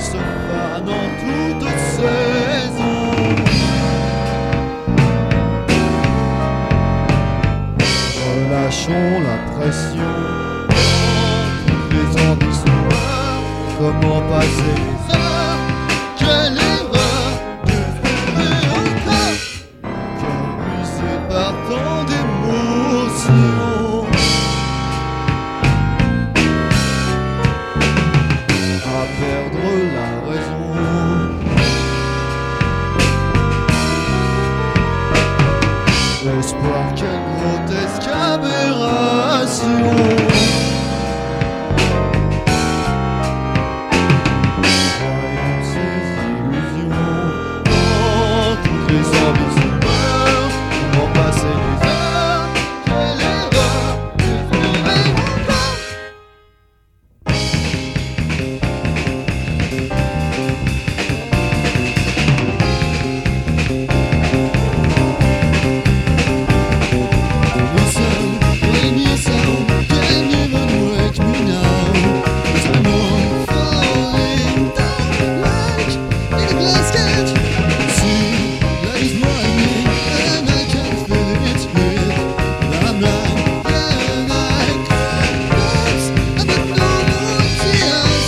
se fanent en toute saison. Relâchons la pression, toutes les ambitions. Comment passer les heures? Quelle erreur de vivre encore. Mon cœur brisé par tant d'émotions. À perdre la raison. L'espoir, quelle grotesque aberration. Voyons ces illusions dans toutes les ambitions. Comment passer les heures? Quelle erreur de vivre encore. Listen, when you sound, can you even wake me now? 'Cause I'm all falling down like in a glass cage. See, light is blinding and I can feel it here. I'm blind and I cry, but I got no more tears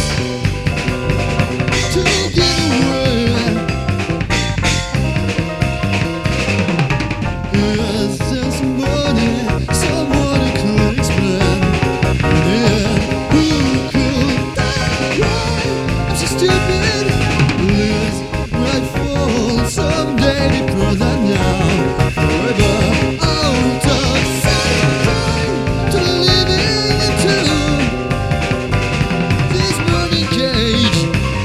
to give away. Is there somebody, someone who could explain? Yeah, who could die? I'm so stupid. Liz, will I fall someday deeper than now? Forever out of sight, to living into this burning cage.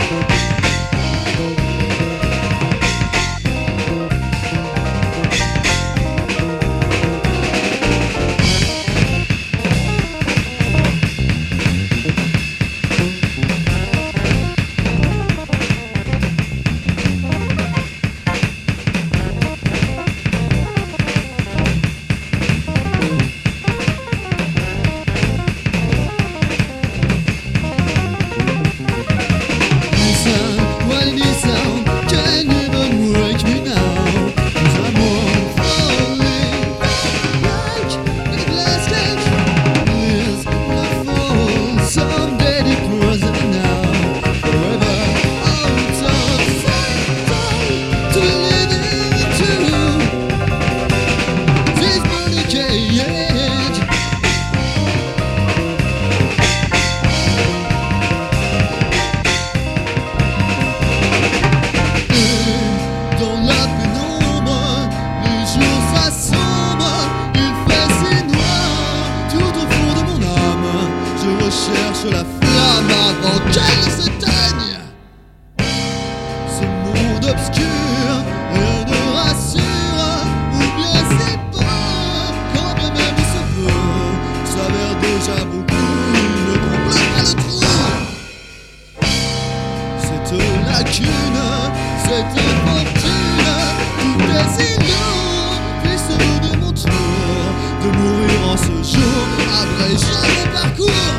Listen, when you sound, can you even wake me now? 'Cause I'm all falling like in a glass cage. Liz, will I fall someday deeper than now? Forever out of sight, to living into this burning cage. Dans la pénombre, les jours s'assombrent, il fait si noir, tout au fond de mon âme, je recherche la flamme avant qu'elle ne s'éteigne. Ce monde obscur, rien ne rassure, ou bien c'est peur, quand bien même ce feu s'avère déjà beaucoup, ne complète pas le trou. Cette lacune, cette fortune, toutes les illusions, puissent de mon tour, de mourir en ce jour, abrégeant mon parcours.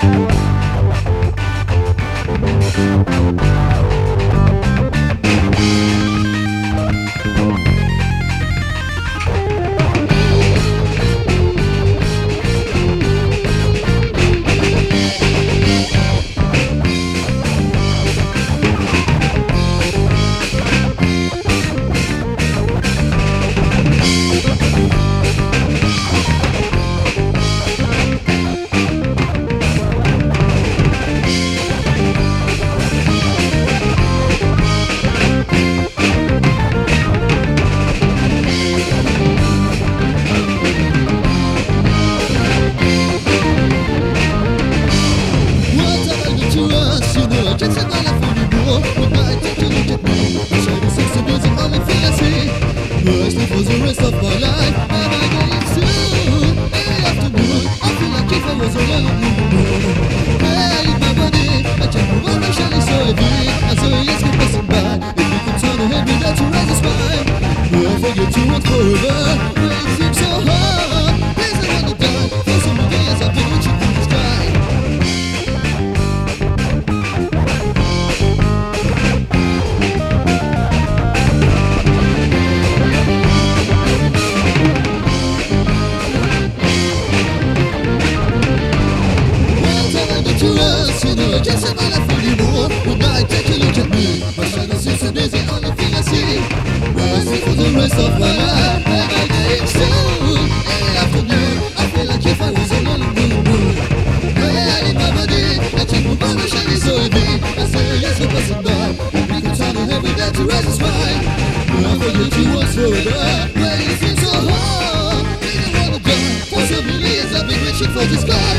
For the rest of my life, am I getting soon? In the afternoon, I feel like if I was alone in the moon. Hey, in my body, I can't move on, my shell is so heavy. And so yes, keep passing by. If you can turn ahead without to raise a smile, will I forget to want forever? But it seems so hard. Please, I wanna die. For so many years I've been reaching for the sky. I can't see my life anymore. When I take a look at me, my shadow seems to be the only thing I see. Waiting for the rest of my life, and I think soon. In the afternoon, I feel like if I was alone in the moon. I in my body, I can't move on, my shadow is so heavy. I say yes, we're passing by. We can turn ahead without to raise a smile. Will I forget you once forever? But it seems so hard. Didn't wanna die. For so many years I've been reaching for the sky.